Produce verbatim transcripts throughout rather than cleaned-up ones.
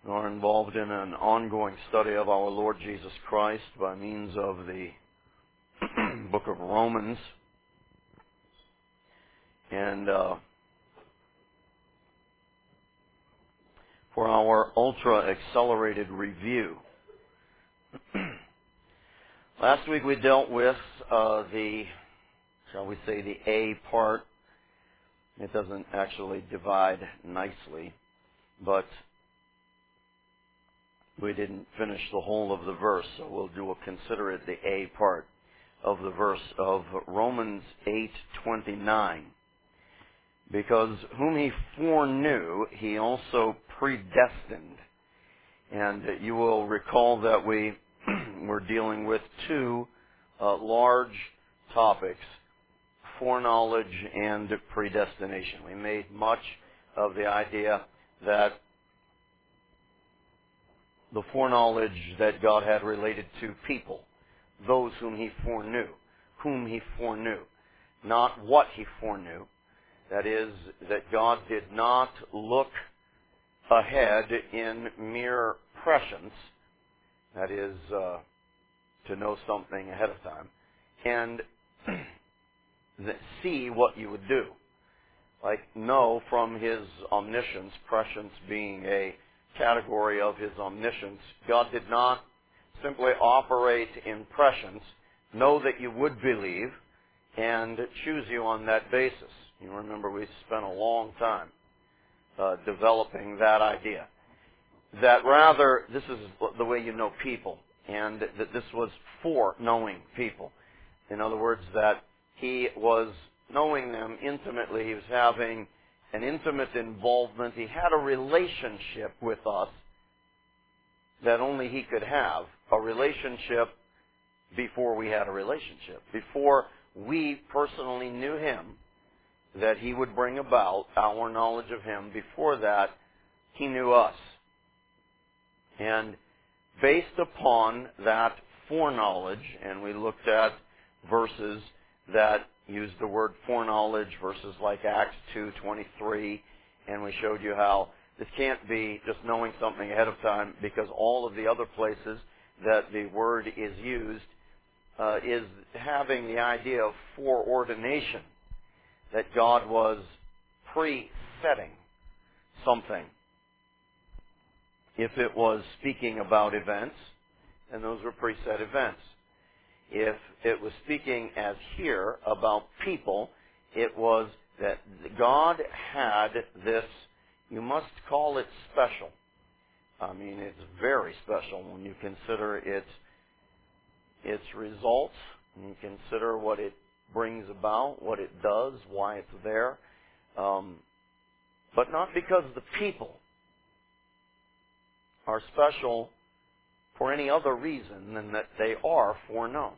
are involved in an ongoing study of our Lord Jesus Christ by means of the book of Romans. And uh, for our ultra-accelerated review, last week we dealt with uh, the, shall we say, the A part. It doesn't actually divide nicely, but we didn't finish the whole of the verse, so we'll do a consider it the A part of the verse of Romans eight twenty-nine. Because whom he foreknew, he also predestined. And you will recall that we were dealing with two uh, large topics, foreknowledge and predestination. We made much of the idea that the foreknowledge that God had related to people, those whom he foreknew, whom he foreknew, not what he foreknew. That is, that God did not look ahead in mere prescience, that is, uh, to know something ahead of time, and see what you would do. Like know from his omniscience, prescience being a category of his omniscience, God did not simply operate in prescience, know that you would believe, and choose you on that basis. You remember we spent a long time uh, developing that idea. That rather, this is the way you know people, and that this was for knowing people. In other words, that he was knowing them intimately. He was having an intimate involvement. He had a relationship with us that only he could have. A relationship before we had a relationship. Before we personally knew him, that he would bring about our knowledge of him. Before that, he knew us. And based upon that foreknowledge, and we looked at verses that use the word foreknowledge, verses like Acts two twenty-three, and we showed you how this can't be just knowing something ahead of time, because all of the other places that the word is used uh, is having the idea of foreordination, that God was pre-setting something. If it was speaking about events, then those were preset events. If it was speaking, as here, about people, it was that God had this, you must call it special. I mean, it's very special when you consider its, its results, and you consider what it brings about, what it does, why it's there. Um, but not because the people are special for any other reason than that they are foreknown.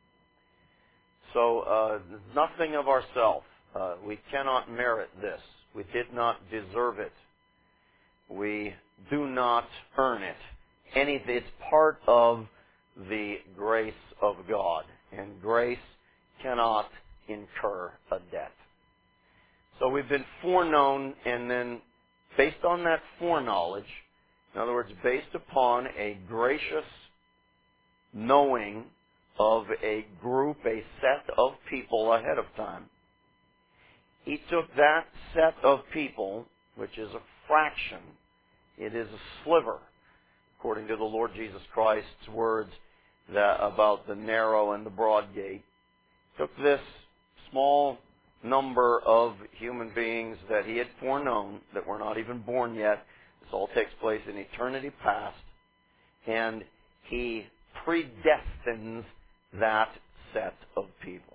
So, uh, nothing of ourselves. Uh, we cannot merit this. We did not deserve it. We do not earn it. Any, it's part of the grace of God. And grace cannot incur a debt. So we've been foreknown, and then based on that foreknowledge, in other words, based upon a gracious knowing of a group, a set of people ahead of time, he took that set of people, which is a fraction, it is a sliver, according to the Lord Jesus Christ's words that, about the narrow and the broad gate, took this small number of human beings that he had foreknown, that were not even born yet. This all takes place in eternity past. And he predestines that set of people.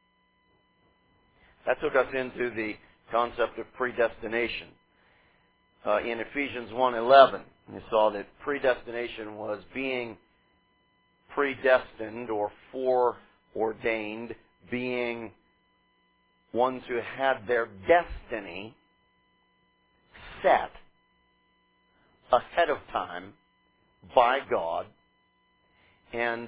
That took us into the concept of predestination. Uh, in Ephesians one eleven, we saw that predestination was being predestined or foreordained, being ones who had their destiny set ahead of time by God, and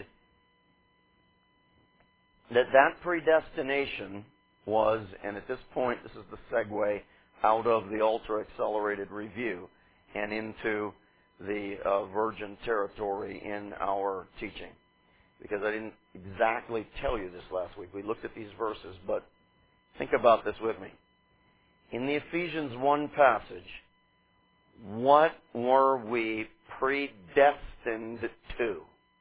that that predestination was, and at this point this is the segue out of the ultra-accelerated review and into the uh, virgin territory in our teaching, because I didn't exactly tell you this last week. We looked at these verses, but think about this with me. In the Ephesians one passage, what were we predestined to?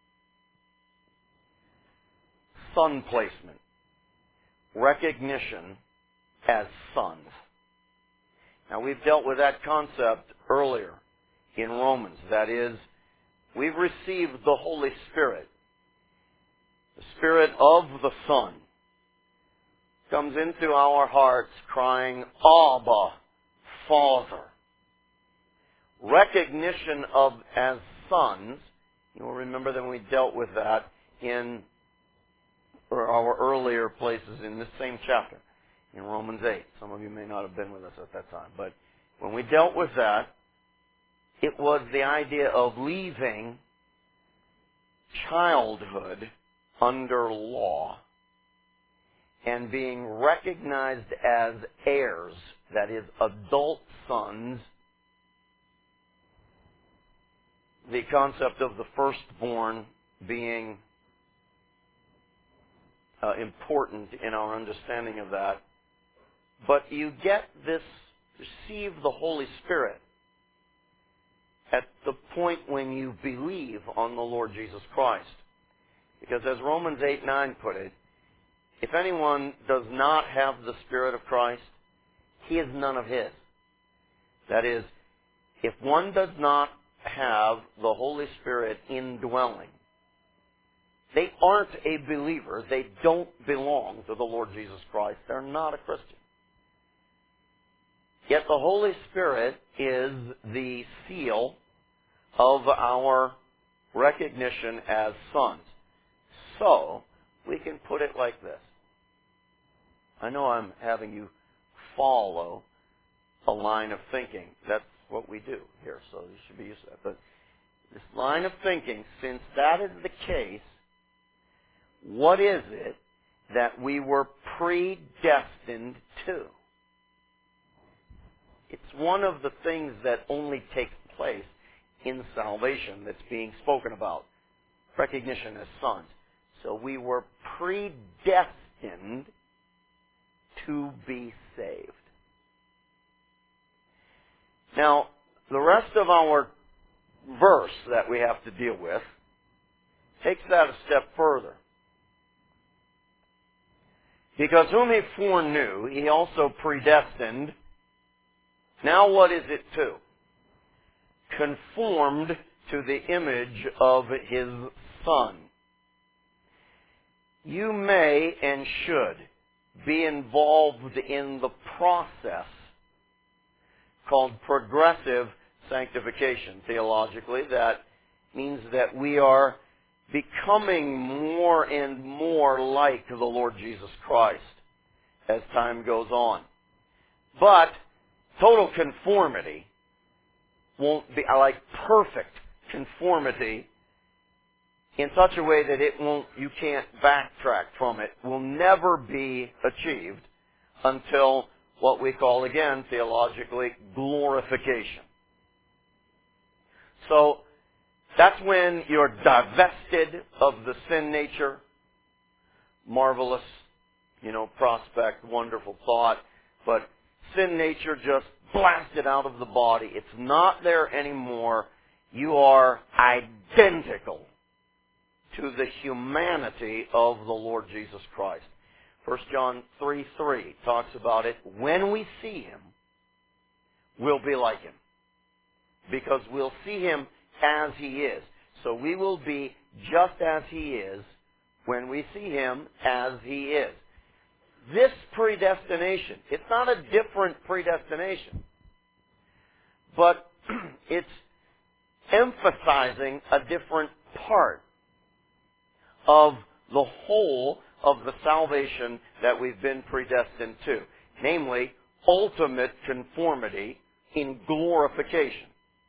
Son placement. Recognition as sons. Now, we've dealt with that concept earlier in Romans. That is, we've received the Holy Spirit. The Spirit of the Son comes into our hearts crying, Abba, Father. Recognition of as sons, you will remember that we dealt with that in our earlier places in this same chapter, in Romans eight. Some of you may not have been with us at that time. But when we dealt with that, it was the idea of leaving childhood under law and being recognized as heirs, that is, adult sons. The concept of the firstborn being uh, important in our understanding of that. But you get this, receive the Holy Spirit at the point when you believe on the Lord Jesus Christ. Because as Romans eight nine put it, if anyone does not have the Spirit of Christ, he is none of his. That is, if one does not have the Holy Spirit indwelling, they aren't a believer. They don't belong to the Lord Jesus Christ. They're not a Christian. Yet the Holy Spirit is the seal of our recognition as sons. So, we can put it like this. I know I'm having you follow a line of thinking. That's what we do here, so you should be used to that. But this line of thinking, since that is the case, what is it that we were predestined to? It's one of the things that only takes place in salvation that's being spoken about. Recognition as sons. So we were predestined to be saved. Now, the rest of our verse that we have to deal with takes that a step further. Because whom he foreknew, he also predestined. Now what is it to? Conformed to the image of his Son. You may and should be involved in the process called progressive sanctification. Theologically, that means that we are becoming more and more like the Lord Jesus Christ as time goes on. But total conformity won't be like perfect conformity in such a way that it won't, you can't backtrack from it, will never be achieved until what we call, again, theologically, glorification. So, that's when you're divested of the sin nature. Marvelous, you know, prospect, wonderful thought. But sin nature just blasted out of the body. It's not there anymore. You are identical to the humanity of the Lord Jesus Christ. First John three three talks about it. When we see Him, we'll be like Him. Because we'll see Him as He is. So we will be just as He is when we see Him as He is. This predestination, it's not a different predestination, but it's emphasizing a different part of the whole of the salvation that we've been predestined to. Namely, ultimate conformity in glorification.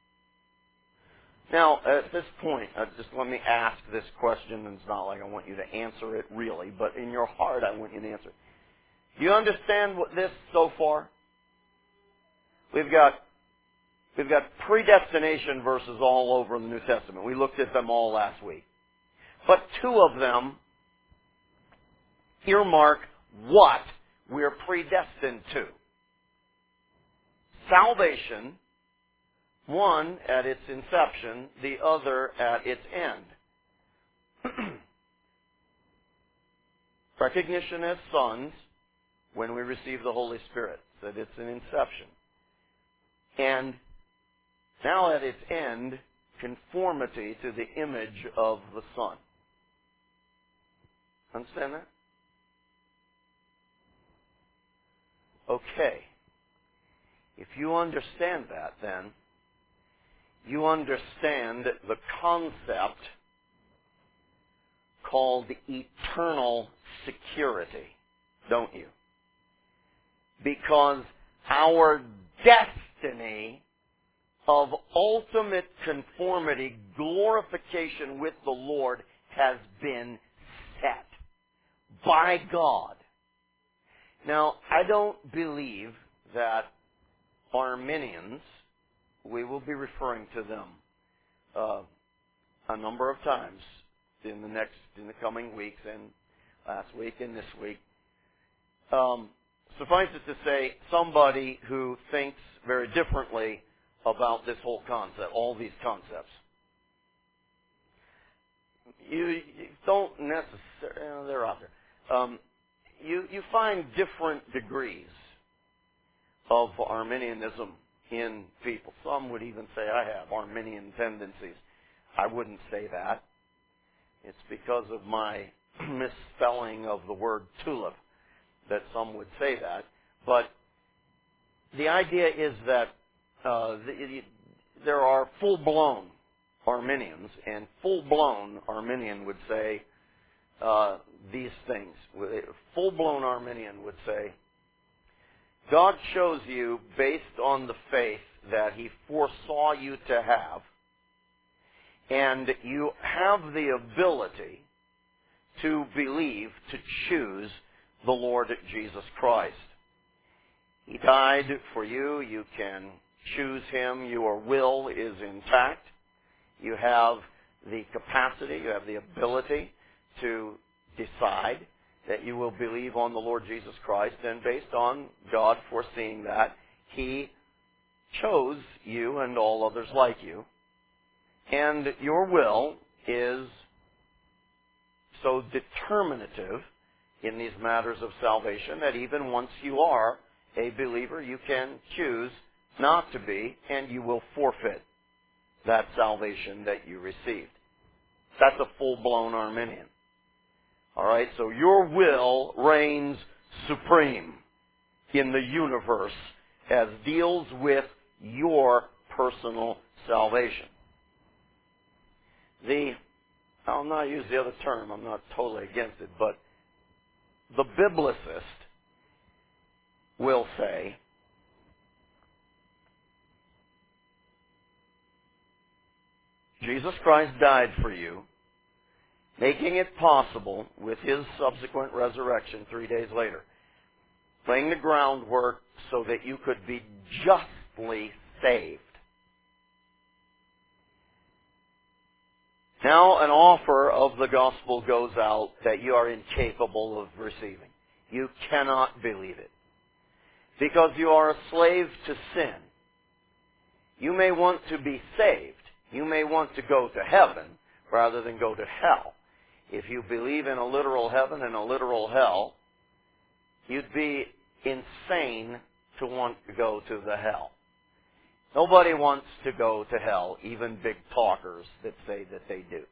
Now, at this point, uh, just let me ask this question, and it's not like I want you to answer it really, but in your heart I want you to answer it. Do you understand what this so far? We've got We've got predestination verses all over in the New Testament. We looked at them all last week. But two of them earmark what we're predestined to. Salvation, one at its inception, the other at its end. Recognition as sons when we receive the Holy Spirit, that it's an inception. And now at its end, conformity to the image of the Son. Understand that? Okay. If you understand that, then, you understand the concept called eternal security, don't you? Because our destiny of ultimate conformity, glorification with the Lord, has been set by God. Now, I don't believe that Arminians, we will be referring to them uh, a number of times in the next, in the coming weeks, and last week and this week. Um, suffice it to say, somebody who thinks very differently about this whole concept, all these concepts. You, you don't necessarily, you know, they're out there. Um, you, you find different degrees of Arminianism in people. Some would even say I have Arminian tendencies. I wouldn't say that. It's because of my misspelling of the word tulip that some would say that. But the idea is that uh, the, there are full-blown Arminians, and full-blown Arminian would say uh, these things. Full-blown Arminian would say, God chose you based on the faith that He foresaw you to have, and you have the ability to believe, to choose the Lord Jesus Christ. He died for you. You can choose Him. Your will is intact. You have the capacity, you have the ability to decide that you will believe on the Lord Jesus Christ, and based on God foreseeing that, He chose you and all others like you. And your will is so determinative in these matters of salvation that even once you are a believer, you can choose not to be, and you will forfeit that salvation that you received. That's a full-blown Arminian. All right, so your will reigns supreme in the universe as deals with your personal salvation. The, I'll not use the other term, I'm not totally against it, but the biblicist will say, Jesus Christ died for you, making it possible with His subsequent resurrection three days later, laying the groundwork so that you could be justly saved. Now an offer of the gospel goes out that you are incapable of receiving. You cannot believe it, because you are a slave to sin. You may want to be saved. You may want to go to heaven rather than go to hell. If you believe in a literal heaven and a literal hell, you'd be insane to want to go to the hell. Nobody wants to go to hell, even big talkers that say that they do.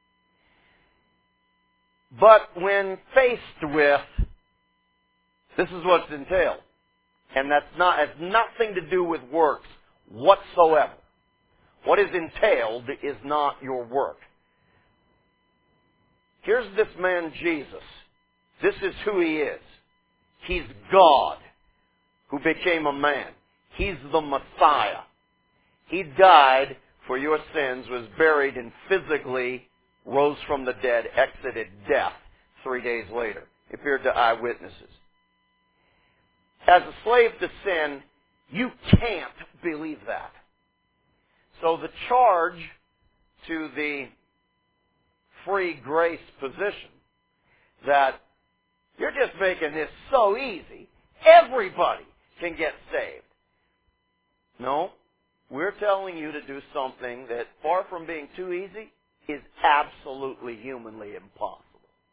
But when faced with, this is what's entailed, and that's not, has nothing to do with works whatsoever. What is entailed is not your work. Here's this man Jesus. This is who He is. He's God who became a man. He's the Messiah. He died for your sins, was buried, and physically rose from the dead, exited death three days later. He appeared to eyewitnesses. As a slave to sin, you can't believe that. So the charge to the free grace position that you're just making this so easy, everybody can get saved. No, we're telling you to do something that, far from being too easy, is absolutely humanly impossible.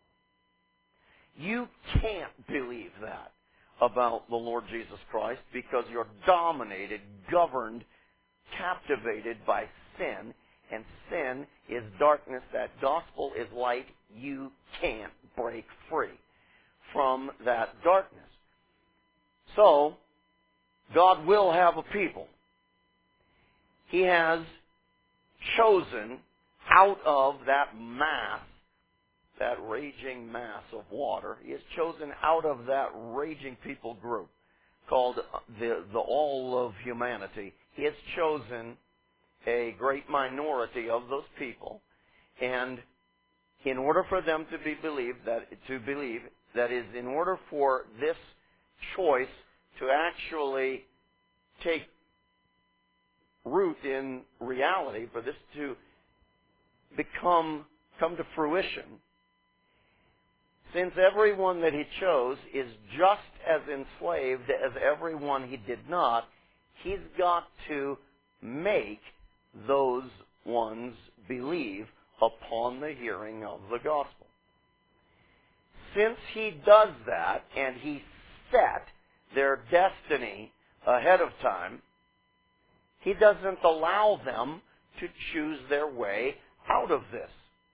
You can't believe that about the Lord Jesus Christ because you're dominated, governed, captivated by sin, and sin is darkness. That gospel is light. You can't break free from that darkness. So, God will have a people. He has chosen out of that mass, that raging mass of water, He has chosen out of that raging people group called the, the all of humanity. He has chosen a great minority of those people, and in order for them to be believed, that to believe, that is, in order for this choice to actually take root in reality, for this to become come to fruition, since everyone that He chose is just as enslaved as everyone He did not, He's got to make those ones believe upon the hearing of the gospel. Since He does that, and He set their destiny ahead of time, He doesn't allow them to choose their way out of this.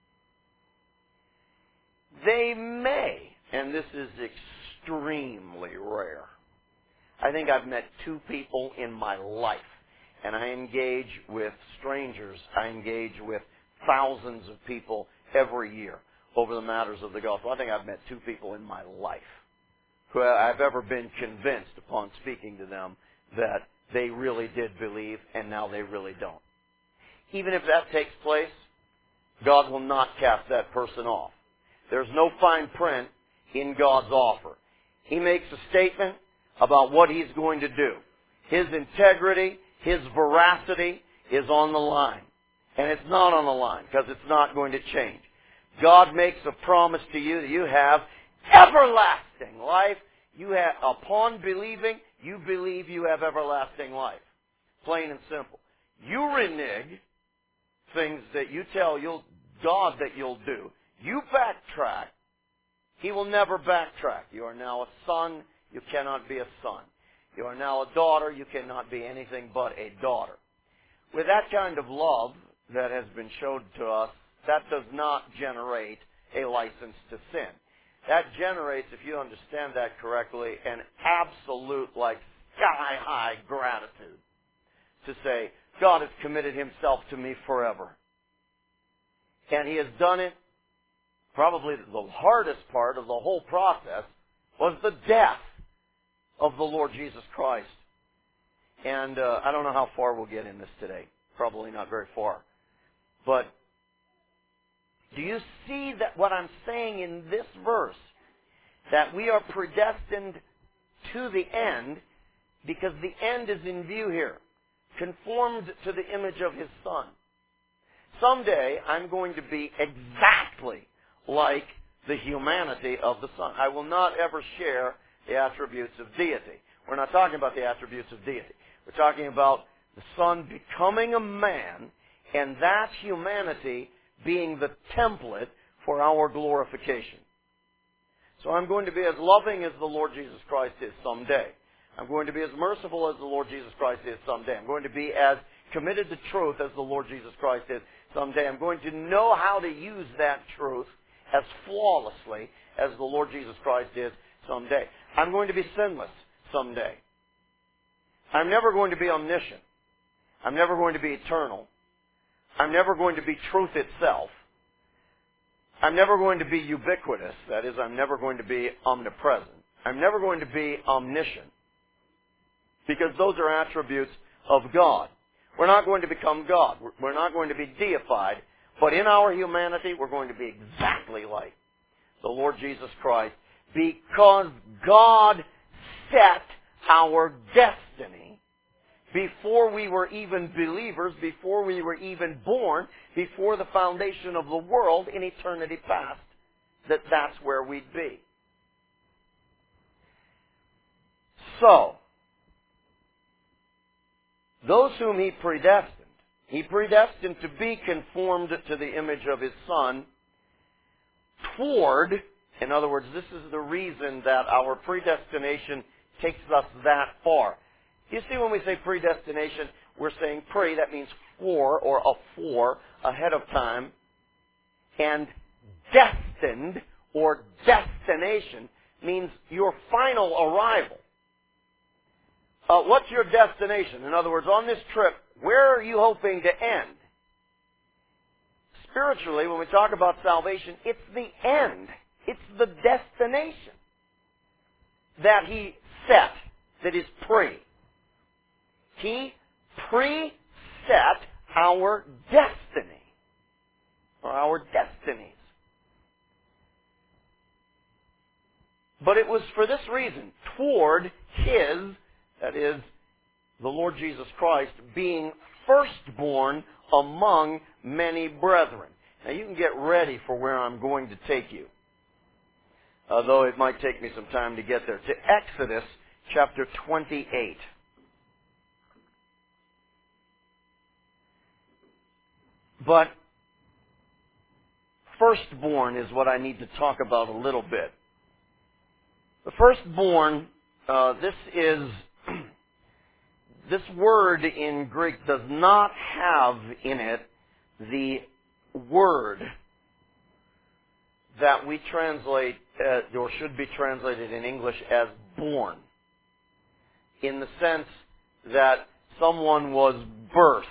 They may, and this is extremely rare. I think I've met two people in my life, and I engage with strangers. I engage with thousands of people every year over the matters of the gospel. I think I've met two people in my life who I've ever been convinced upon speaking to them that they really did believe, and now they really don't. Even if that takes place, God will not cast that person off. There's no fine print in God's offer. He makes a statement about what He's going to do. His integrity, His veracity is on the line. And it's not on the line because it's not going to change. God makes a promise to you that you have everlasting life. You have, upon believing, you believe you have everlasting life. Plain and simple. You renege things that you tell you'll, God that you'll do. You backtrack. He will never backtrack. You are now a son. You cannot be a son. You are now a daughter. You cannot be anything but a daughter. With that kind of love that has been showed to us, that does not generate a license to sin. That generates, if you understand that correctly, an absolute, like, sky-high gratitude to say, God has committed Himself to me forever. And He has done it. Probably the hardest part of the whole process was the death of the Lord Jesus Christ. And uh, I don't know how far we'll get in this today. Probably not very far. But do you see that what I'm saying in this verse? That we are predestined to the end because the end is in view here. Conformed to the image of His Son. Someday I'm going to be exactly like the humanity of the Son. I will not ever share the attributes of deity. We're not talking about the attributes of deity. We're talking about the Son becoming a man and that humanity being the template for our glorification. So I'm going to be as loving as the Lord Jesus Christ is someday. I'm going to be as merciful as the Lord Jesus Christ is someday. I'm going to be as committed to truth as the Lord Jesus Christ is someday. I'm going to know how to use that truth as flawlessly as the Lord Jesus Christ is someday. I'm going to be sinless someday. I'm never going to be omniscient. I'm never going to be eternal. I'm never going to be truth itself. I'm never going to be ubiquitous. That is, I'm never going to be omnipresent. I'm never going to be omniscient. Because those are attributes of God. We're not going to become God. We're not going to be deified. But in our humanity, we're going to be exactly like the Lord Jesus Christ. Because God set our destiny. before we were even believers, before we were even born, before the foundation of the world in eternity past, that that's where we'd be. So, those whom He predestined, He predestined to be conformed to the image of His Son toward, in other words, this is the reason that our predestination takes us that far. You see, when we say predestination, we're saying pre, that means for, or a for, ahead of time. And destined, or destination, means your final arrival. Uh, what's your destination? In other words, on this trip, where are you hoping to end? Spiritually, when we talk about salvation, it's the end. It's the destination that He set, that is pre. He preset our destiny, or our destinies. But it was for this reason, toward His, that is, the Lord Jesus Christ, being firstborn among many brethren. Now you can get ready for where I'm going to take you, although it might take me some time to get there. To Exodus chapter twenty-eight. But firstborn is what I need to talk about a little bit. The firstborn, uh, this is, this word in Greek does not have in it the word that we translate, uh, or should be translated in English as born, in the sense that someone was birthed.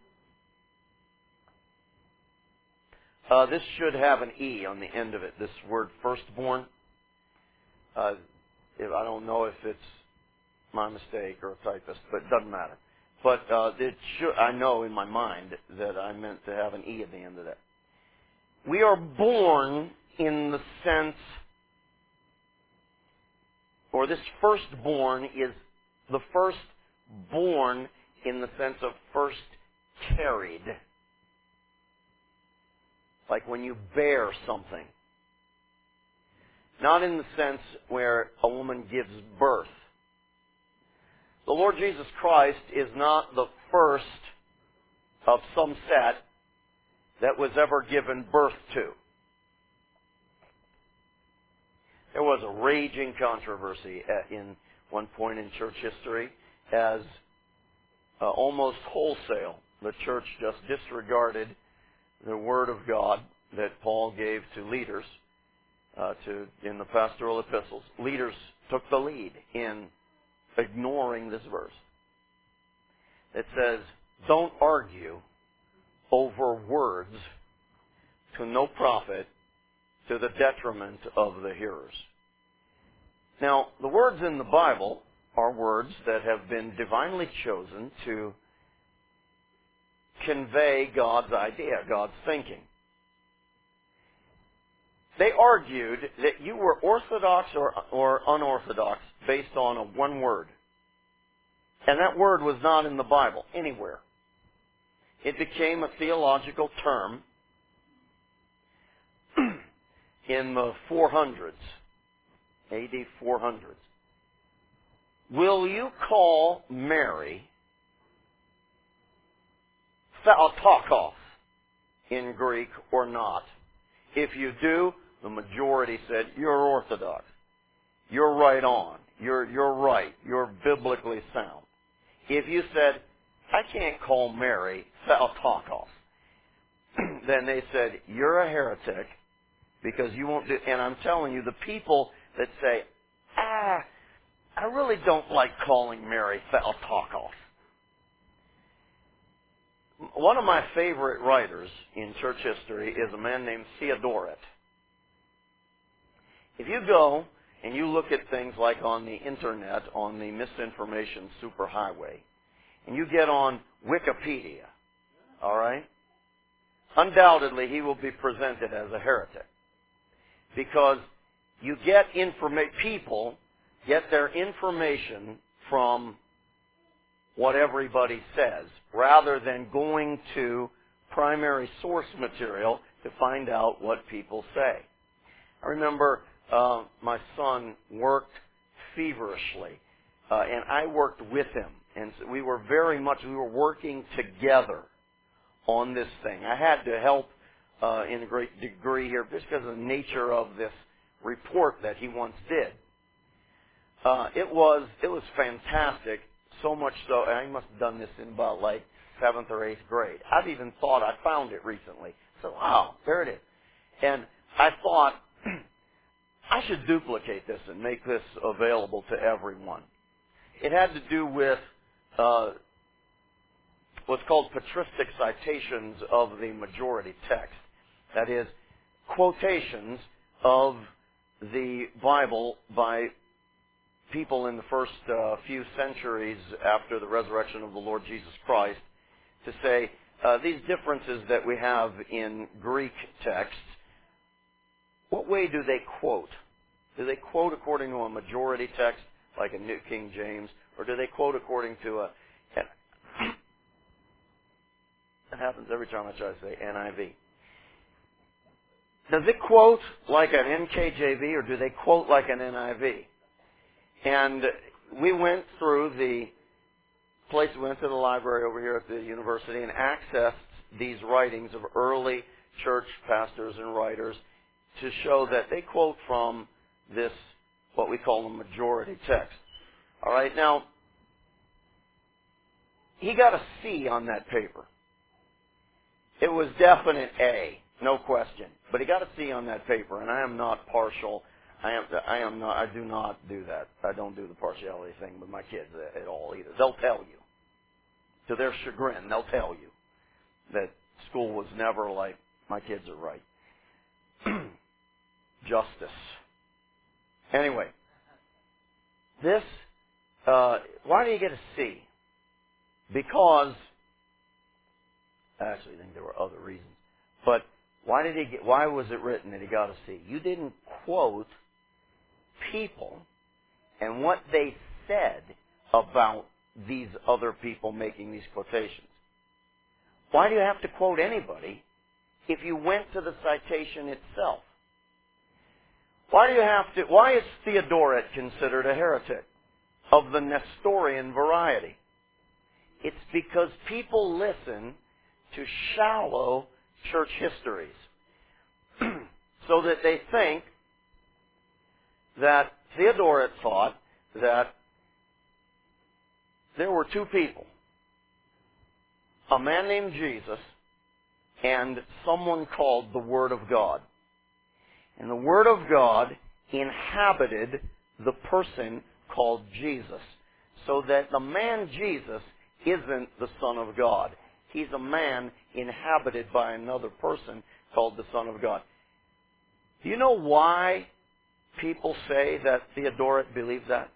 Uh, this should have an E on the end of it, this word firstborn. Uh, if, I don't know if it's my mistake or a typist, but it doesn't matter. But uh, it should, I know in my mind that I meant to have an E at the end of that. We are born in the sense, or this firstborn is the firstborn in the sense of first carried. Like when you bear something. Not in the sense where a woman gives birth. The Lord Jesus Christ is not the first of some set that was ever given birth to. There was a raging controversy at, in one point in church history as uh, almost wholesale the church just disregarded the Word of God that Paul gave to leaders uh, to in the pastoral epistles. Leaders took the lead in ignoring this verse. It says, don't argue over words to no profit, to the detriment of the hearers. Now, the words in the Bible are words that have been divinely chosen to convey God's idea, God's thinking. They argued that you were orthodox or, or unorthodox based on a one word. And that word was not in the Bible anywhere. It became a theological term in the four hundreds, A D four hundreds. Will you call Mary Theotokos in Greek or not? If you do, the majority said, you're orthodox. You're right on. You're, you're right. You're biblically sound. If you said, I can't call Mary Theotokos, then they said, you're a heretic because you won't do, and I'm telling you, the people that say, ah, I really don't like calling Mary Theotokos. One of my favorite writers in church history is a man named Theodoret. If you go and you look at things like on the internet, on the misinformation superhighway, and you get on Wikipedia, all right, undoubtedly he will be presented as a heretic. Because you get informa- people get their information from what everybody says, rather than going to primary source material to find out what people say. I remember uh, my son worked feverishly, uh, and I worked with him, and so we were very much, we were working together on this thing. I had to help uh, in a great degree here just because of the nature of this report that he once did. Uh, it was it was fantastic, so much so, and I must have done this in about like seventh or eighth grade. I've even thought I found it recently. So, wow, there it is. And I thought, I should duplicate this and make this available to everyone. It had to do with uh, what's called patristic citations of the majority text. That is, quotations of the Bible by people in the first uh, few centuries after the resurrection of the Lord Jesus Christ to say, uh, these differences that we have in Greek texts, what way do they quote? Do they quote according to a majority text, like a New King James, or do they quote according to a... That happens every time I try to say N I V. Does it quote like an N K J V, or do they quote like an N I V? And we went through the place, we went to the library over here at the university and accessed these writings of early church pastors and writers to show that they quote from this, what we call the majority text. All right, now, he got a C on that paper. It was definite A, no question. But he got a C on that paper, and I am not partial. I am, I am not, I do not do that. I don't do the partiality thing with my kids at all either. They'll tell you. To their chagrin, they'll tell you that school was never like, my kids are right. Justice. Anyway, this, uh, why do you get a C? Because, I actually think there were other reasons. But why did he get, why was it written that he got a C? You didn't quote people and what they said about these other people making these quotations. Why do you have to quote anybody if you went to the citation itself? Why do you have to, why is Theodoret considered a heretic of the Nestorian variety? It's because people listen to shallow church histories so that they think that Theodoret thought that there were two people, a man named Jesus and someone called the Word of God. And the Word of God inhabited the person called Jesus, so that the man Jesus isn't the Son of God. He's a man inhabited by another person called the Son of God. Do you know why people say that Theodoret believed that?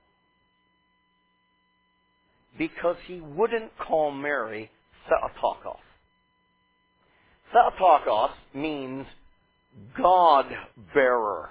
Because he wouldn't call Mary Theotokos. Theotokos means God-bearer.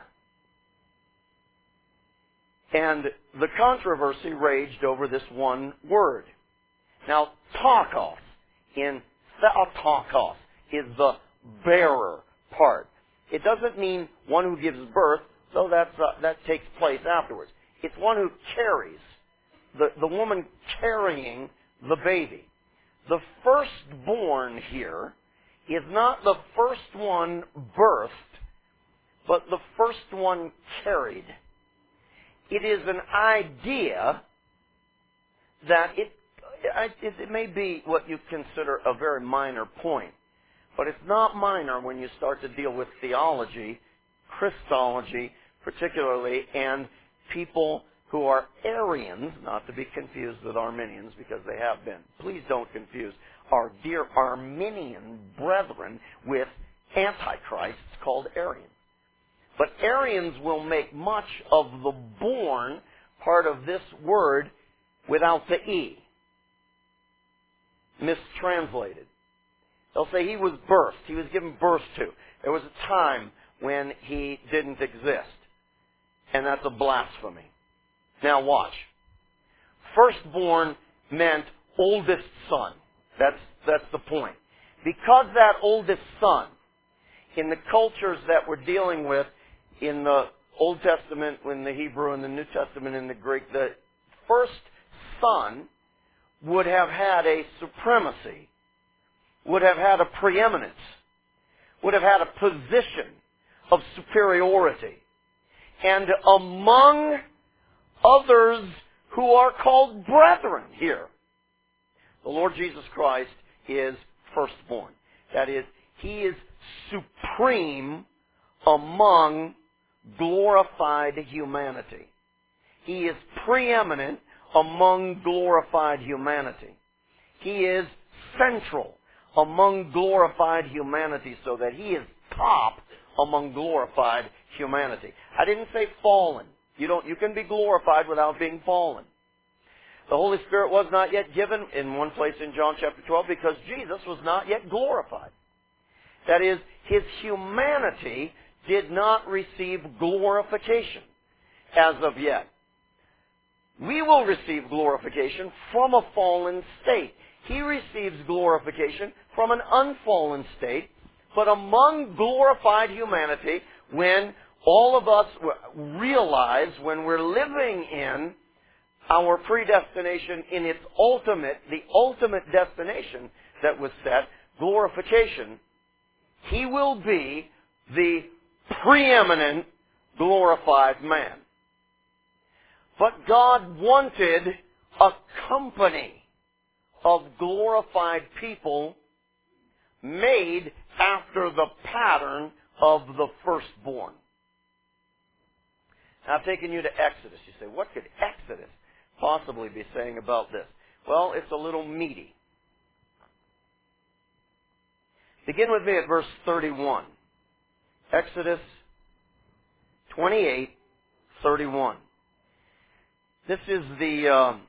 And the controversy raged over this one word. Now, tokos in Theotokos is the bearer part. It doesn't mean one who gives birth, though that's, uh, that takes place afterwards. It's one who carries, the, the woman carrying the baby. The firstborn here is not the first one birthed, but the first one carried. It is an idea that it, it, it may be what you consider a very minor point, but it's not minor when you start to deal with theology, Christology particularly, and people who are Arians, not to be confused with Arminians because they have been. Please don't confuse our dear Arminian brethren with antichrists called Arians. But Arians will make much of the born part of this word without the E. Mistranslated. They'll say he was birthed. He was given birth to. There was a time when he didn't exist. And that's a blasphemy. Now watch. Firstborn meant oldest son. That's, that's the point. Because that oldest son, in the cultures that we're dealing with in the Old Testament, in the Hebrew, and the New Testament, in the Greek, the first son would have had a supremacy, would have had a preeminence, would have had a position of superiority. And among others who are called brethren here, the Lord Jesus Christ is firstborn. That is, He is supreme among glorified humanity. He is preeminent among glorified humanity. He is central among glorified humanity, so that He is top among glorified humanity. I didn't say fallen. You don't, you can be glorified without being fallen. The Holy Spirit was not yet given in one place in John chapter twelve because Jesus was not yet glorified. That is, His humanity did not receive glorification as of yet. We will receive glorification from a fallen state. He receives glorification from an unfallen state. But among glorified humanity, when all of us realize, when we're living in our predestination in its ultimate, the ultimate destination that was set, glorification, He will be the preeminent glorified man. But God wanted a company of glorified people made after the pattern of the firstborn. Now, I've taken you to Exodus. You say, what could Exodus possibly be saying about this? Well, it's a little meaty. Begin with me at verse thirty-one. Exodus twenty-eight, thirty-one. This is the, um,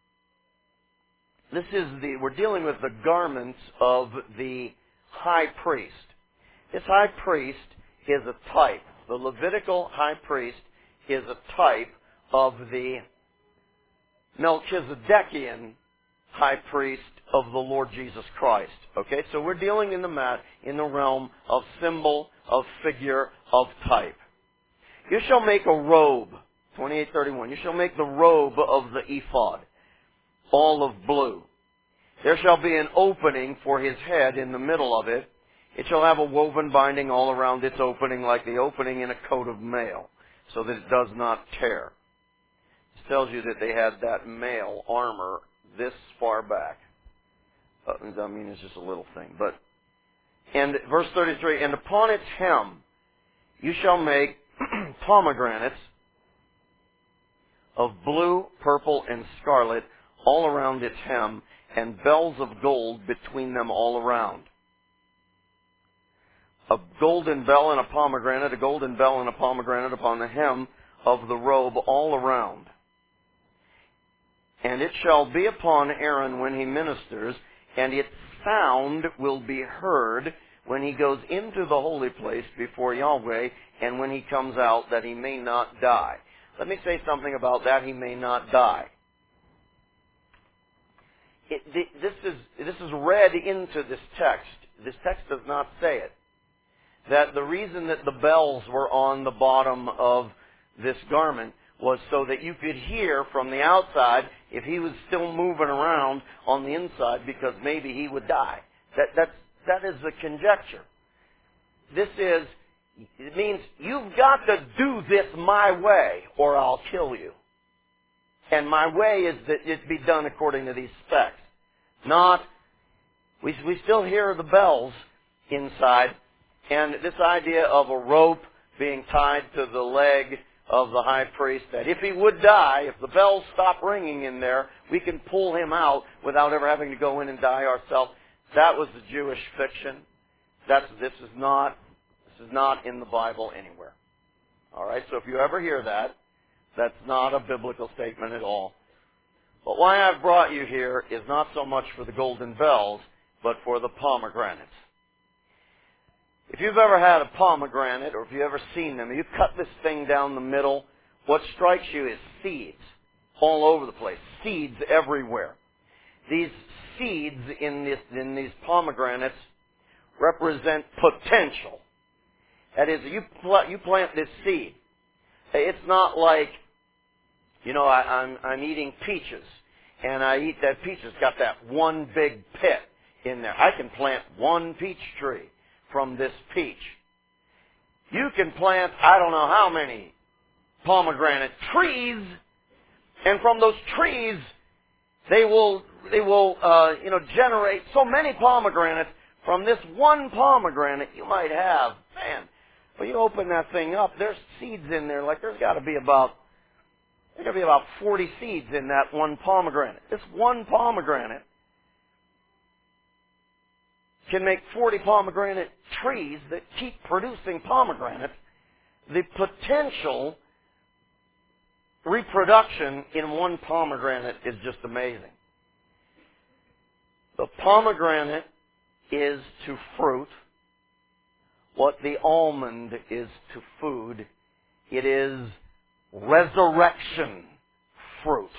this is the, we're dealing with the garments of the high priest. This high priest is a type. The Levitical high priest is a type of the Melchizedekian high priest of the Lord Jesus Christ. Okay, so we're dealing in the mat in the realm of symbol, of figure, of type. You shall make a robe, twenty-eight thirty-one. You shall make the robe of the ephod, all of blue. There shall be an opening for his head in the middle of it. It shall have a woven binding all around its opening, like the opening in a coat of mail, so that it does not tear. This tells you that they had that mail armor this far back. Uh, I mean, it's just a little thing. But and verse thirty-three, and upon its hem you shall make pomegranates of blue, purple, and scarlet all around its hem, and bells of gold between them all around. A golden bell and a pomegranate, a golden bell and a pomegranate upon the hem of the robe all around. And it shall be upon Aaron when he ministers, and its sound will be heard when he goes into the holy place before Yahweh, and when he comes out, that he may not die. Let me say something about that, he may not die. It, this is, this is read into this text. This text does not say it. That the reason that the bells were on the bottom of this garment was so that you could hear from the outside if he was still moving around on the inside, because maybe he would die. That, that's, that is a conjecture. This is, it means you've got to do this my way or I'll kill you. And my way is that it be done according to these specs. Not, we, we still hear the bells inside. And this idea of a rope being tied to the leg of the high priest, that if he would die, if the bells stop ringing in there, we can pull him out without ever having to go in and die ourselves. That was the Jewish fiction. That's, this is not, this is not in the Bible anywhere. Alright, so if you ever hear that, that's not a biblical statement at all. But why I've brought you here is not so much for the golden bells, but for the pomegranates. If you've ever had a pomegranate, or if you've ever seen them, you cut this thing down the middle, what strikes you is seeds all over the place. Seeds everywhere. these seeds in, this, in these pomegranates represent potential. That is, you, pl- you plant this seed. It's not like, you know, I, I'm, I'm eating peaches, and I eat that peach. It's got that one big pit in there. I can plant one peach tree from this peach. You can plant, I don't know how many pomegranate trees, and from those trees, they will, they will, uh, you know, generate so many pomegranates. From this one pomegranate, you might have, man, when you open that thing up, there's seeds in there. Like there's got to be about, there's got to be about forty seeds in that one pomegranate. This one pomegranate can make forty pomegranate trees that keep producing pomegranates. The potential reproduction in one pomegranate is just amazing. The pomegranate is to fruit what the almond is to food. It is resurrection fruit,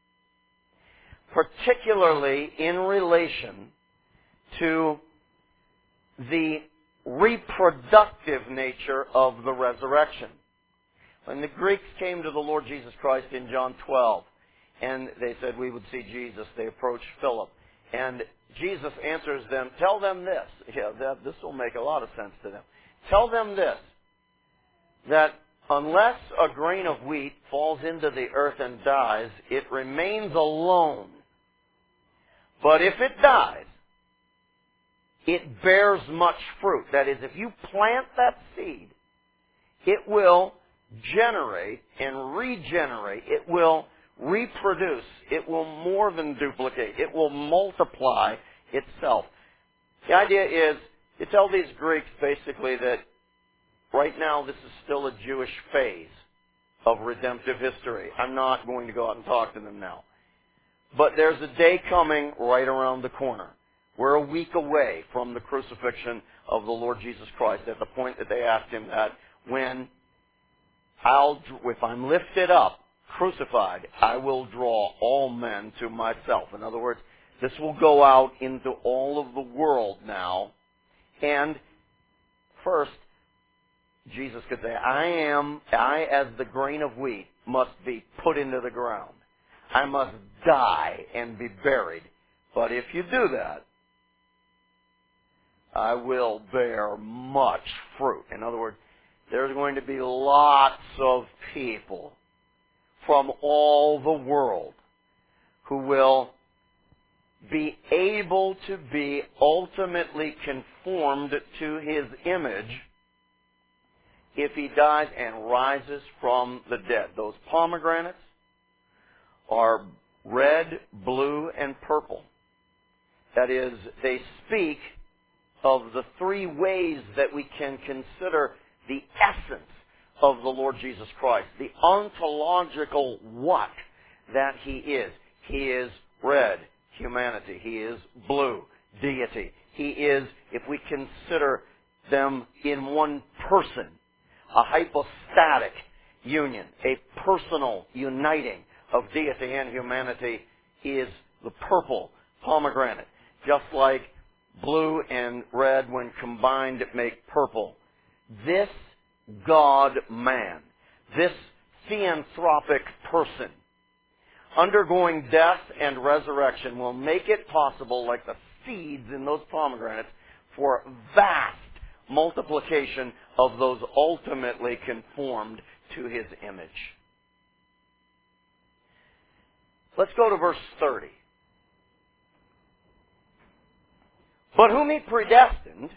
particularly in relation to the reproductive nature of the resurrection. When the Greeks came to the Lord Jesus Christ in John twelve, and they said we would see Jesus, they approached Philip. And Jesus answers them, tell them this. Yeah, that, this will make a lot of sense to them. Tell them this, that unless a grain of wheat falls into the earth and dies, it remains alone. But if it dies, it bears much fruit. That is, if you plant that seed, it will generate and regenerate. It will reproduce. It will more than duplicate. It will multiply itself. The idea is, you tell these Greeks basically that right now this is still a Jewish phase of redemptive history. I'm not going to go out and talk to them now. But there's a day coming right around the corner. We're a week away from the crucifixion of the Lord Jesus Christ, at the point that they asked him that, when I'll, if I'm lifted up, crucified, I will draw all men to myself. In other words, this will go out into all of the world now. And first, Jesus could say, I am, I as the grain of wheat must be put into the ground. I must die and be buried. But if you do that, I will bear much fruit. In other words, there's going to be lots of people from all the world who will be able to be ultimately conformed to his image if he dies and rises from the dead. Those pomegranates are red, blue, and purple. That is, they speak of the three ways that we can consider the essence of the Lord Jesus Christ, the ontological what that he is. He is red, humanity. He is blue, deity. He is, if we consider them in one person, a hypostatic union, a personal uniting of deity and humanity. He is the purple pomegranate, just like blue and red, when combined, make purple. This God-man, this theanthropic person, undergoing death and resurrection, will make it possible, like the seeds in those pomegranates, for vast multiplication of those ultimately conformed to his image. Let's go to verse thirty. But whom he predestined,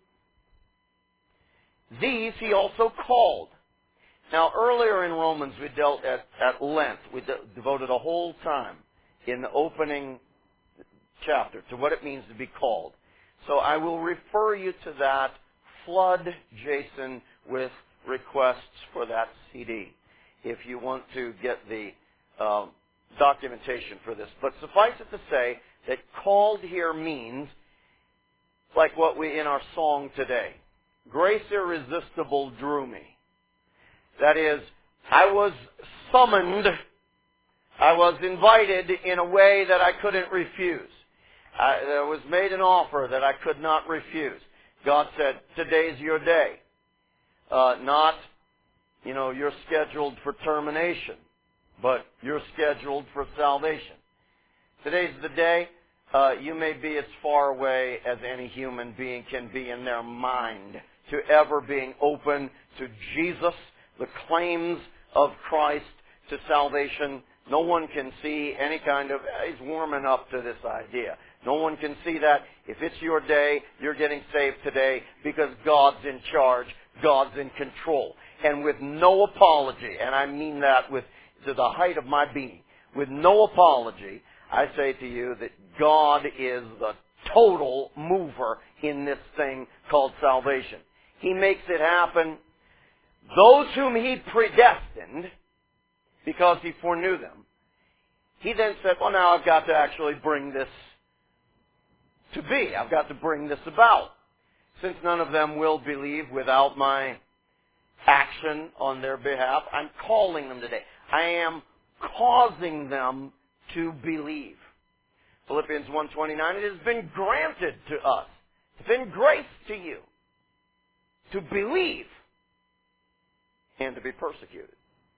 these he also called. Now, earlier in Romans, we dealt at, at length, we de- devoted a whole time in the opening chapter to what it means to be called. So I will refer you to that. Flood Jason with requests for that C D if you want to get the um, documentation for this. But suffice it to say that called here means, like what we in our song today, grace irresistible drew me. That is, I was summoned, I was invited in a way that I couldn't refuse. I, there was made an offer that I could not refuse. God said, today's your day. Uh, not, you know, you're scheduled for termination, but you're scheduled for salvation. Today's the day. Uh, you may be as far away as any human being can be in their mind to ever being open to Jesus, the claims of Christ to salvation. No one can see any kind of, he's warming up to this idea. No one can see that. If it's your day, you're getting saved today because God's in charge. God's in control. And with no apology, and I mean that with to the height of my being, with no apology, I say to you that God is the total mover in this thing called salvation. He makes it happen. Those whom He predestined, because He foreknew them, He then said, well, now I've got to actually bring this to be. I've got to bring this about. Since none of them will believe without my action on their behalf, I'm calling them today. I am causing them to believe. Philippians one twenty-nine, it has been granted to us. It's been grace to you to believe and to be persecuted.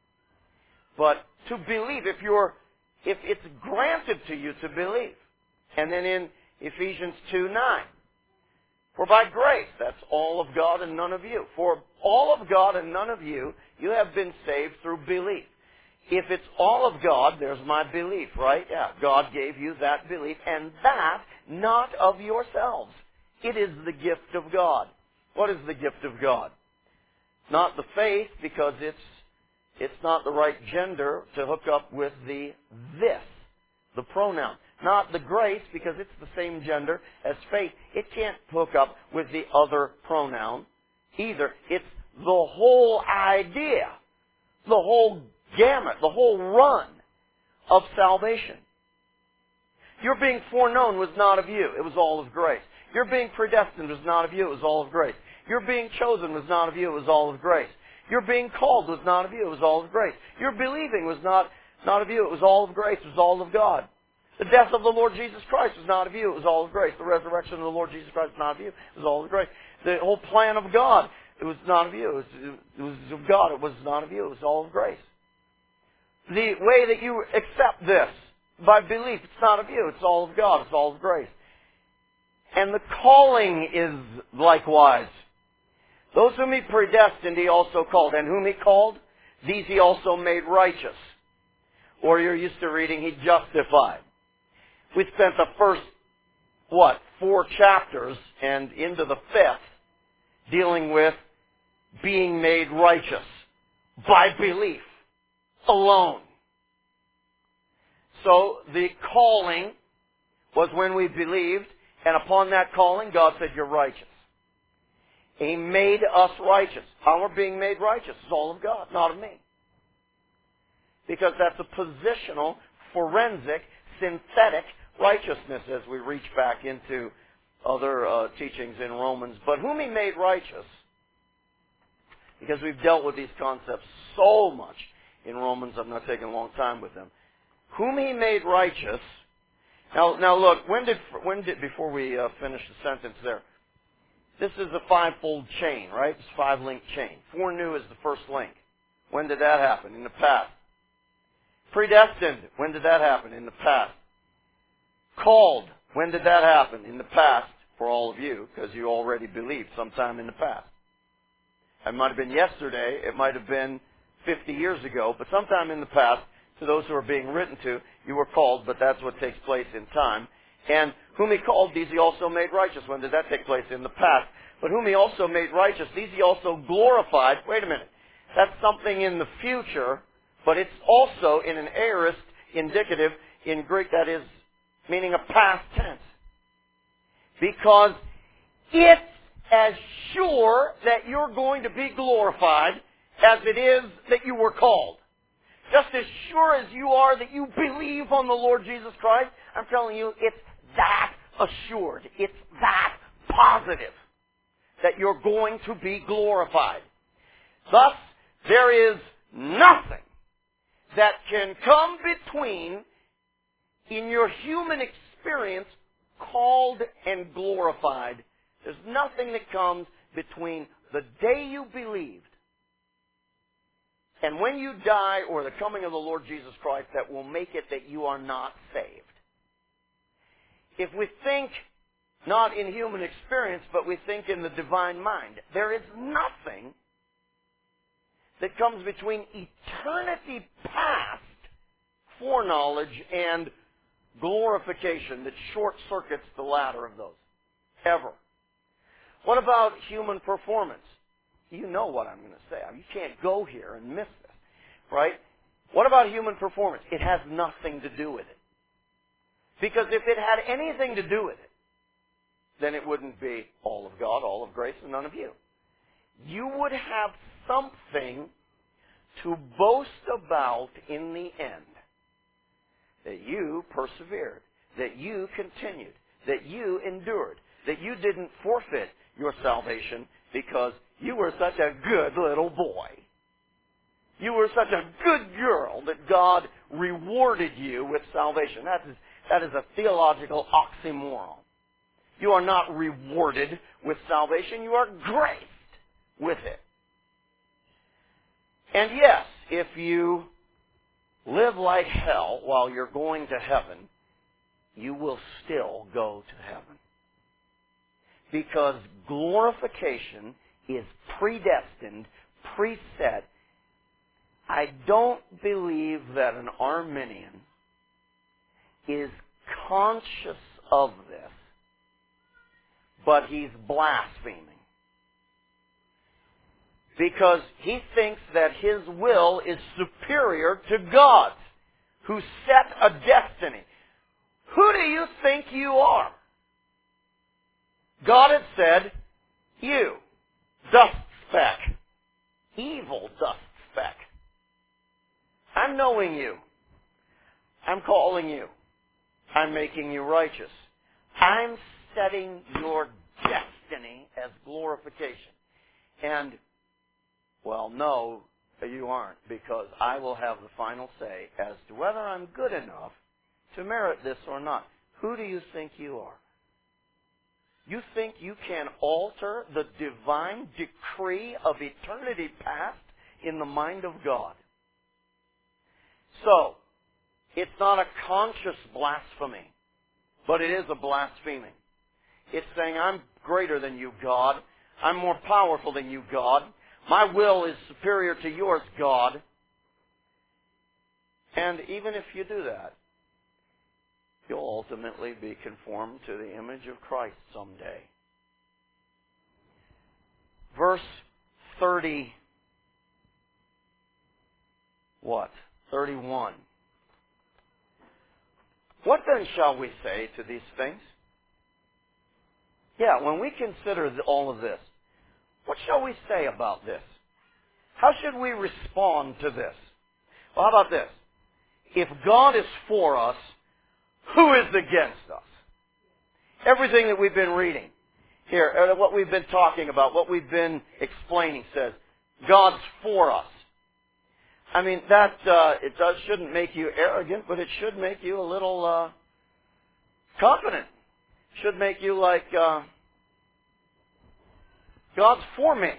But to believe, if you're, if it's granted to you to believe. And then in Ephesians two nine, for by grace, that's all of God and none of you. For all of God and none of you, you have been saved through belief. If it's all of God, there's my belief, right? Yeah, God gave you that belief, and that not of yourselves. It is the gift of God. What is the gift of God? Not the faith, because it's it's not the right gender to hook up with the this, the pronoun. Not the grace, because it's the same gender as faith. It can't hook up with the other pronoun either. It's the whole idea, the whole gamut, the whole run of salvation. Your being foreknown was not of you. It was all of grace. Your being predestined was not of you. It was all of grace. Your being chosen was not of you. It was all of grace. Your being called was not of you. It was all of grace. Your believing was not, not of you. It was all of grace. It was all of God. The death of the Lord Jesus Christ was not of you. It was all of grace. The resurrection of the Lord Jesus Christ was not of you. It was all of grace. The whole plan of God, it was not of you. It was, it was of God. It was not of you. It was all of grace. The way that you accept this, by belief, it's not of you. It's all of God. It's all of grace. And the calling is likewise. Those whom He predestined, He also called. And whom He called, these He also made righteous. Or you're used to reading, He justified. We spent the first, what, four chapters and into the fifth dealing with being made righteous by belief alone. So the calling was when we believed, and upon that calling, God said, you're righteous. He made us righteous. Our being made righteous is all of God, not of me. Because that's a positional, forensic, synthetic righteousness as we reach back into other uh, teachings in Romans. But whom He made righteous, because we've dealt with these concepts so much in Romans, I'm not taking a long time with them. Whom He made righteous. Now, now look, when did, when did, before we uh, finish the sentence there, this is a five-fold chain, right? It's a five-link chain. Foreknew is the first link. When did that happen? In the past. Predestined. When did that happen? In the past. Called. When did that happen? In the past, for all of you, because you already believed sometime in the past. It might have been yesterday. It might have been fifty years ago. But sometime in the past, to those who are being written to, you were called, but that's what takes place in time. And whom He called, these He also made righteous. When did that take place? In the past. But whom He also made righteous, these He also glorified. Wait a minute. That's something in the future, but it's also in an aorist indicative in Greek, that is, meaning a past tense. Because it's as sure that you're going to be glorified as it is that you were called. Just as sure as you are that you believe on the Lord Jesus Christ, I'm telling you, it's that assured. It's that positive that you're going to be glorified. Thus, there is nothing that can come between, in your human experience, called and glorified. There's nothing that comes between the day you believed and when you die or the coming of the Lord Jesus Christ that will make it that you are not saved. If we think not in human experience, but we think in the divine mind, there is nothing that comes between eternity past foreknowledge and glorification that short-circuits the latter of those. Ever. What about human performance? You know what I'm going to say. You can't go here and miss this. Right? What about human performance? It has nothing to do with it. Because if it had anything to do with it, then it wouldn't be all of God, all of grace, and none of you. You would have something to boast about in the end. That you persevered, that you continued, that you endured, that you didn't forfeit your salvation because you were such a good little boy. You were such a good girl that God rewarded you with salvation. That is, that is a theological oxymoron. You are not rewarded with salvation. You are graced with it. And yes, if you live like hell while you're going to heaven, you will still go to heaven. Because glorification is predestined, preset. I don't believe that an Arminian is conscious of this, but he's blaspheming. Because he thinks that his will is superior to God's, who set a destiny. Who do you think you are? God had said, you, dust speck, evil dust speck. I'm knowing you. I'm calling you. I'm making you righteous. I'm setting your destiny as glorification. And, well, no, you aren't, because I will have the final say as to whether I'm good enough to merit this or not. Who do you think you are? You think you can alter the divine decree of eternity past in the mind of God? So, it's not a conscious blasphemy, but it is a blaspheming. It's saying, I'm greater than you, God. I'm more powerful than you, God. My will is superior to yours, God. And even if you do that, you'll ultimately be conformed to the image of Christ someday. Verse thirty, what? thirty-one. What then shall we say to these things? Yeah, when we consider all of this, what shall we say about this? How should we respond to this? Well, how about this? If God is for us, who is against us? Everything that we've been reading here, what we've been talking about, what we've been explaining says, God's for us. I mean, that uh, it does, shouldn't make you arrogant, but it should make you a little uh, confident. Should make you like, uh, God's for me.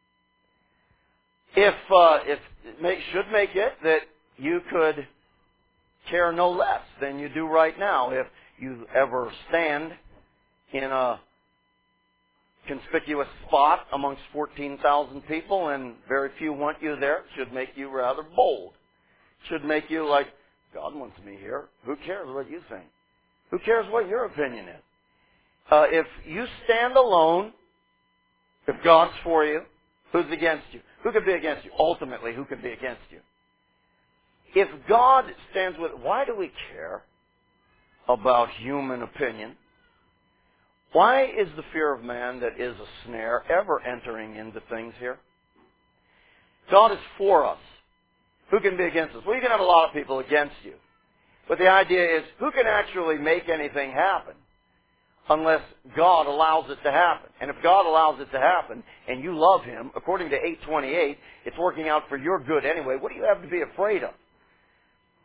If uh, if it may, should make it that you could care no less than you do right now. If you ever stand in a conspicuous spot amongst fourteen thousand people and very few want you there, it should make you rather bold. It should make you like, God wants me here. Who cares what you think? Who cares what your opinion is? Uh, if you stand alone, if God's for you, who's against you? Who could be against you? Ultimately, who could be against you? If God stands with, why do we care about human opinion? Why is the fear of man that is a snare ever entering into things here? God is for us. Who can be against us? Well, you can have a lot of people against you. But the idea is, who can actually make anything happen unless God allows it to happen? And if God allows it to happen and you love Him, according to eight twenty-eight, it's working out for your good anyway. What do you have to be afraid of?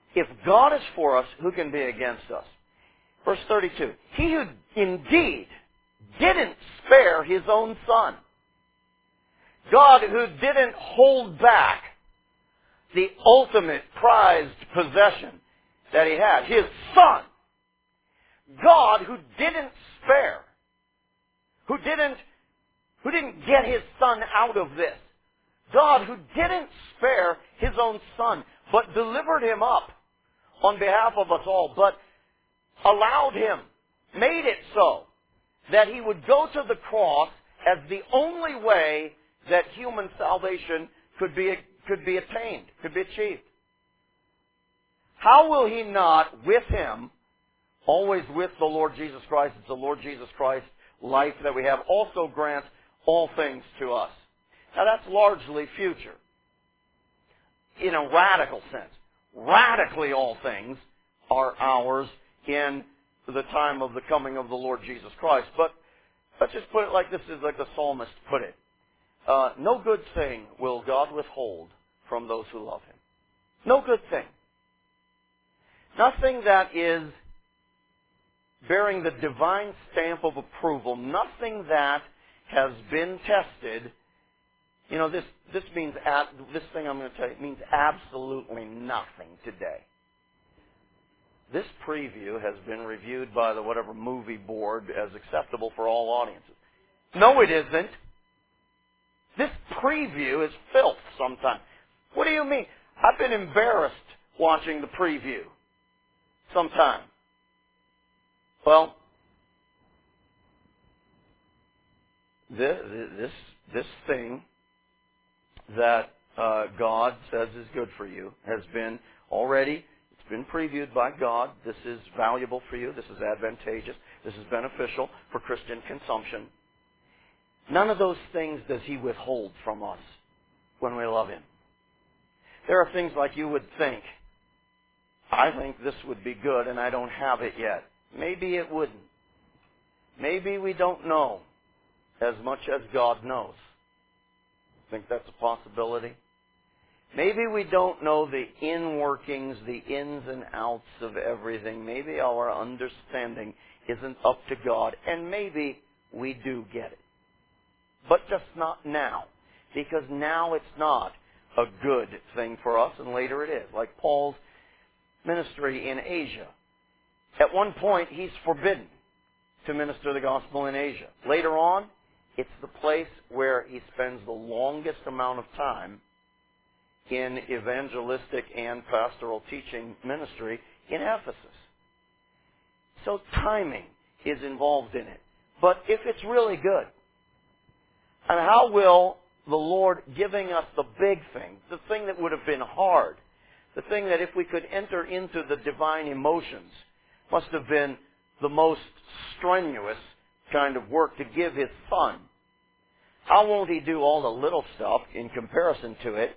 If God is for us, who can be against us? Verse thirty-two. He who indeed didn't spare His own Son. God who didn't hold back the ultimate prized possession that He had, His Son. God who didn't spare, who didn't, who didn't get His Son out of this. God who didn't spare His own Son, but delivered Him up on behalf of us all, but allowed Him, made it so, that He would go to the cross as the only way that human salvation could be, could be attained, could be achieved. How will He not, with Him, always with the Lord Jesus Christ, it's the Lord Jesus Christ life that we have, also grant all things to us? Now that's largely future. In a radical sense. Radically all things are ours in the time of the coming of the Lord Jesus Christ. But let's just put it like this, is like the psalmist put it. Uh, no good thing will God withhold from those who love Him. No good thing. Nothing that is bearing the divine stamp of approval. Nothing that has been tested. You know, this, this means, this thing I'm going to tell you, means absolutely nothing today. This preview has been reviewed by the whatever movie board as acceptable for all audiences. No, it isn't. This preview is filth sometimes. What do you mean? I've been embarrassed watching the preview sometime. Well, this, this, this thing that uh, God says is good for you has been already, it's been previewed by God. This is valuable for you. This is advantageous. This is beneficial for Christian consumption. None of those things does He withhold from us when we love Him. There are things like you would think, I think this would be good and I don't have it yet. Maybe it wouldn't. Maybe we don't know as much as God knows. Think that's a possibility? Maybe we don't know the in-workings, the ins and outs of everything. Maybe our understanding isn't up to God, and maybe we do get it. But just not now, because now it's not a good thing for us, and later it is. Like Paul's ministry in Asia. At one point, he's forbidden to minister the gospel in Asia. Later on, it's the place where he spends the longest amount of time in evangelistic and pastoral teaching ministry in Ephesus. So timing is involved in it. But if it's really good, and how will the Lord giving us the big thing, the thing that would have been hard, the thing that if we could enter into the divine emotions, must have been the most strenuous kind of work to give His Son. How won't He do all the little stuff in comparison to it?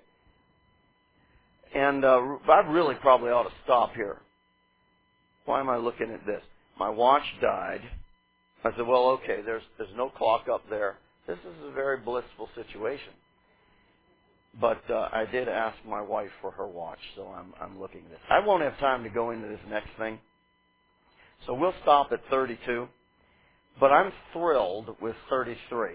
And uh, I really probably ought to stop here. Why am I looking at this? My watch died. I said, well, okay, there's there's no clock up there. This is a very blissful situation. But uh, I did ask my wife for her watch, so I'm I'm looking at this. I won't have time to go into this next thing. So we'll stop at thirty-two. But I'm thrilled with thirty-three.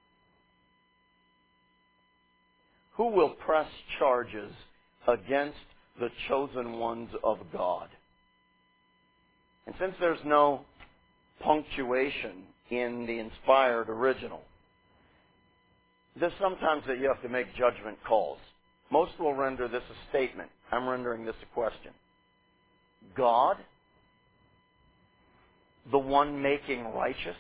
Who will press charges against the chosen ones of God? And since there's no punctuation in the inspired original, there's sometimes that you have to make judgment calls. Most will render this a statement. I'm rendering this a question. God, the one making righteous,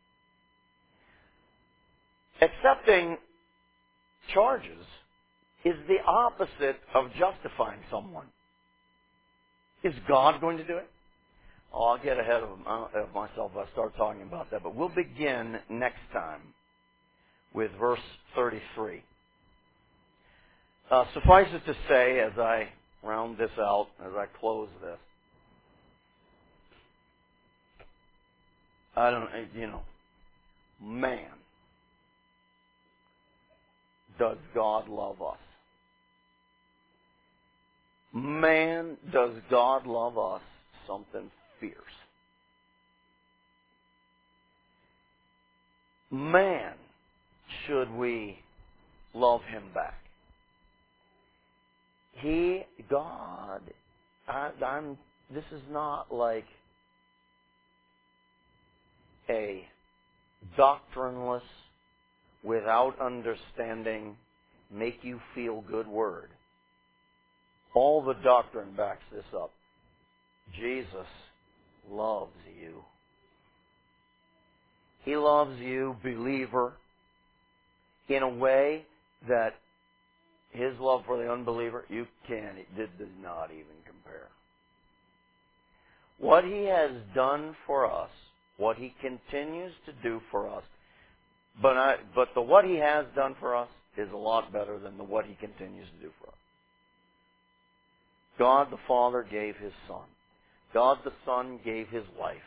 accepting charges is the opposite of justifying someone. Is God going to do it? Oh, I'll get ahead of, of myself if I start talking about that. But we'll begin next time with verse thirty-three. Uh, suffice it to say, as I round this out, as I close this, I don't, you know, man, does God love us. Man, does God love us something fierce. Man, should we love Him back. He, God, I, I'm, this is not like a doctrineless, without understanding, make you feel good word. All the doctrine backs this up. Jesus loves you. He loves you, believer, in a way that His love for the unbeliever, you can't, it does not even compare. What He has done for us, what He continues to do for us, but I, but the what He has done for us is a lot better than the what He continues to do for us. God the Father gave His Son. God the Son gave His life.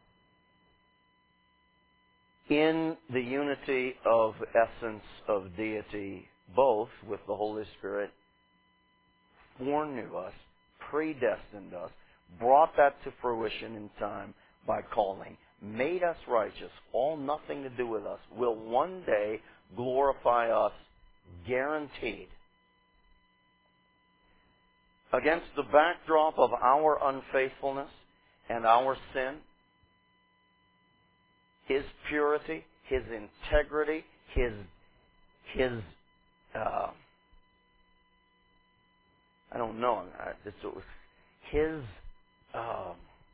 In the unity of essence of deity, both with the Holy Spirit, foreknew us, predestined us, brought that to fruition in time by calling, made us righteous, all nothing to do with us, will one day glorify us, guaranteed. Against the backdrop of our unfaithfulness and our sin, His purity, His integrity, His, His, uh, I don't know, it was His, uh,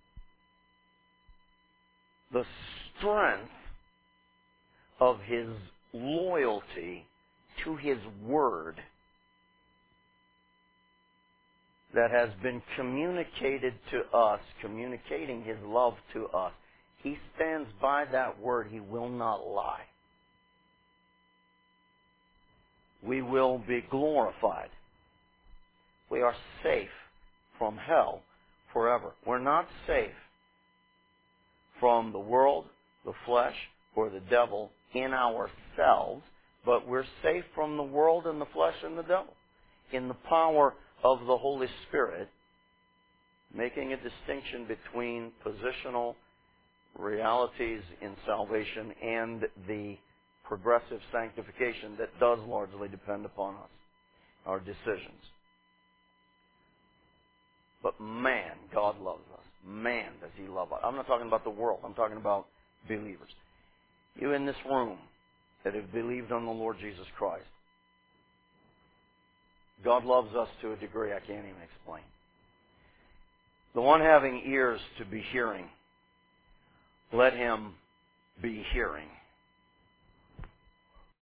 the strength of His loyalty to His Word that has been communicated to us, communicating His love to us. He stands by that Word. He will not lie. We will be glorified. We are safe from hell forever. We're not safe from the world, the flesh, or the devil in ourselves, but we're safe from the world and the flesh and the devil in the power of the Holy Spirit, making a distinction between positional realities in salvation and the progressive sanctification that does largely depend upon us, our decisions. But man, God loves us. Man, does He love us. I'm not talking about the world. I'm talking about believers. You in this room that have believed on the Lord Jesus Christ, God loves us to a degree I can't even explain. The one having ears to be hearing, let him be hearing.